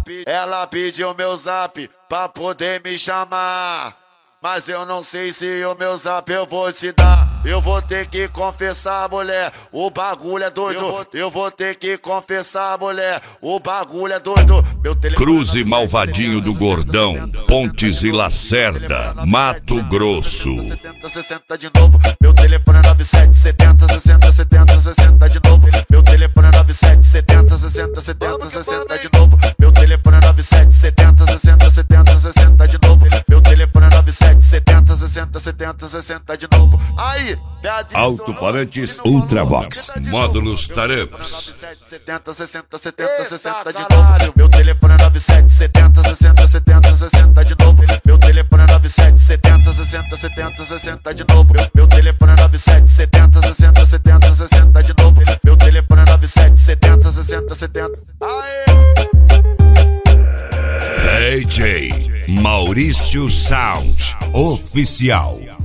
Ela pediu meu zap pra poder me chamar, mas eu não sei se o meu zap eu vou te dar. Eu vou ter que confessar, mulher, o bagulho é doido. Eu vou ter que confessar, mulher, o bagulho é doido. Cruze Malvadinho do Gordão, Pontes e Lacerda, Mato Grosso. 60 de novo. Meu telefone é 9770 60 70 60 de novo. Meu telefone é 9770 60 70 60 de novo. Meu telefone é 9770 60 70 60 de novo. Meu telefone é 9770 60 70 60 de novo. Aí, Alto-falantes Ultravox, módulos Taramps. 70 60 70 60 de novo. Meu telefone é 9770 60 70 60 de novo. Meu telefone é 9770 60 70 60 de novo. Meu telefone é 9770 60 70 60 de novo. Meu telefone é 9770 60 70. Aê! DJ Maurício Sound Oficial.